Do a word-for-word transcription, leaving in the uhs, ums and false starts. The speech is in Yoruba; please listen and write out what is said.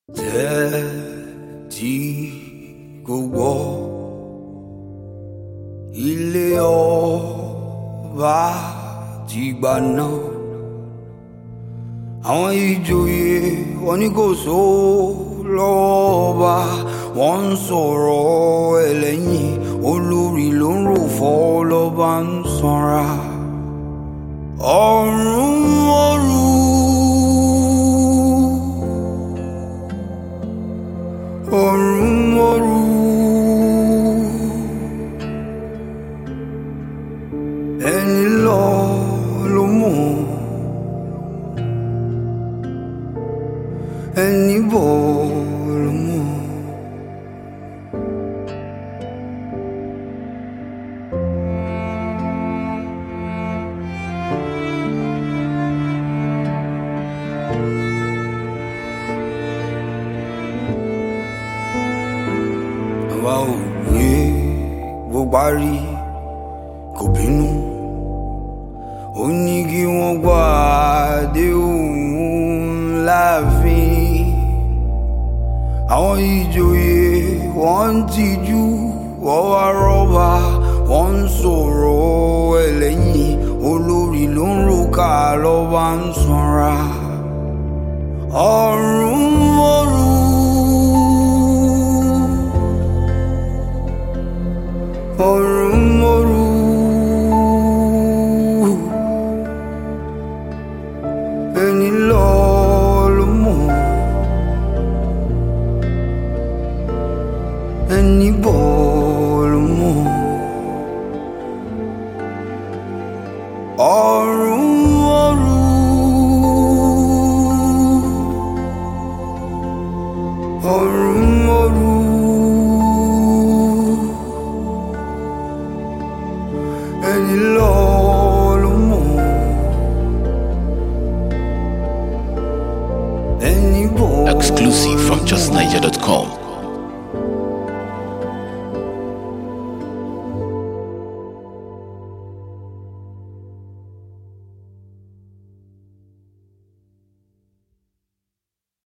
Tẹ́tí kò gbọ́ ilé ọba ti gbà náà. Àwọn ìjòyè wọn ní kò sówó lọ́wọ́ ọba, wọ́n ń sọ̀rọ̀ ẹlẹ́yìn, olórí ló ń rò fọ́ lọ́ba ń sanra. Ọ̀run òru ọ̀run òru ẹni lọ ló mọ̀, ẹni bọ̀ ló mọ̀. Àwa ò gbé bó parí kò bínú, ó ní kí wọ́n gbọ́ àdéhùn láàfin. Àwọn ìjòyè wọ́n ń tijú, wọ́n wá rọ́bà, wọ́n ń sọ̀rọ̀ ẹlẹ́yìn, olórí ló ń ròkà lọ́ba ń sanra. Ọ̀run òru ọ̀run òru ẹni lọ ló mọ̀, ẹni bọ̀ ló mọ̀. Ọ̀run òru ọ̀run òru ẹni lọ ló mọ̀, ẹni bọ̀. Exclusive from just niger dot com.